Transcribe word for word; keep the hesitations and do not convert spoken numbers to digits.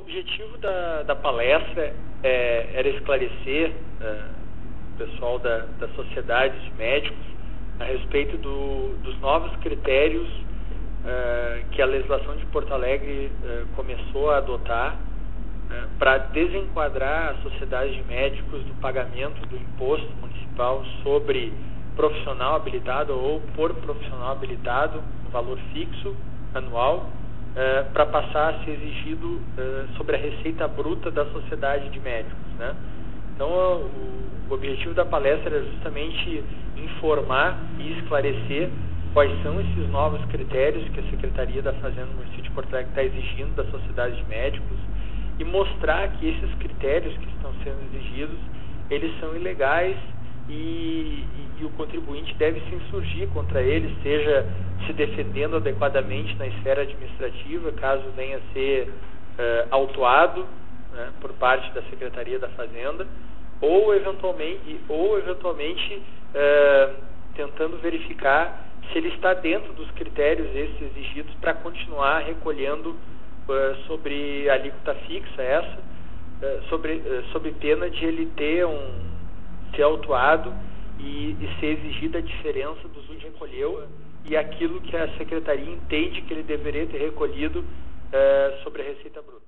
objetivo da, da palestra é, era esclarecer uh, o pessoal da, da sociedade de médicos a respeito do, dos novos critérios uh, que a legislação de Porto Alegre uh, começou a adotar uh, para desenquadrar a sociedade de médicos do pagamento do imposto municipal sobre profissional habilitado ou por profissional habilitado, um valor fixo anual, Uh, para passar a ser exigido uh, sobre a receita bruta da sociedade de médicos, né? Então, o, o objetivo da palestra era justamente informar e esclarecer quais são esses novos critérios que a Secretaria da Fazenda do município de Porto Alegre está exigindo da sociedade de médicos e mostrar que esses critérios que estão sendo exigidos, eles são ilegais e, e, e o contribuinte deve se insurgir contra eles, seja se defendendo adequadamente na esfera administrativa, caso venha a ser uh, autuado, né, por parte da Secretaria da Fazenda, ou eventualmente, ou eventualmente uh, tentando verificar se ele está dentro dos critérios esses exigidos para continuar recolhendo uh, sobre a alíquota fixa essa, uh, sobre, uh, sobre pena de ele ter um ser autuado e, e ser exigida a diferença dos que recolheu e aquilo que a Secretaria entende que ele deveria ter recolhido uh, sobre a Receita Bruta.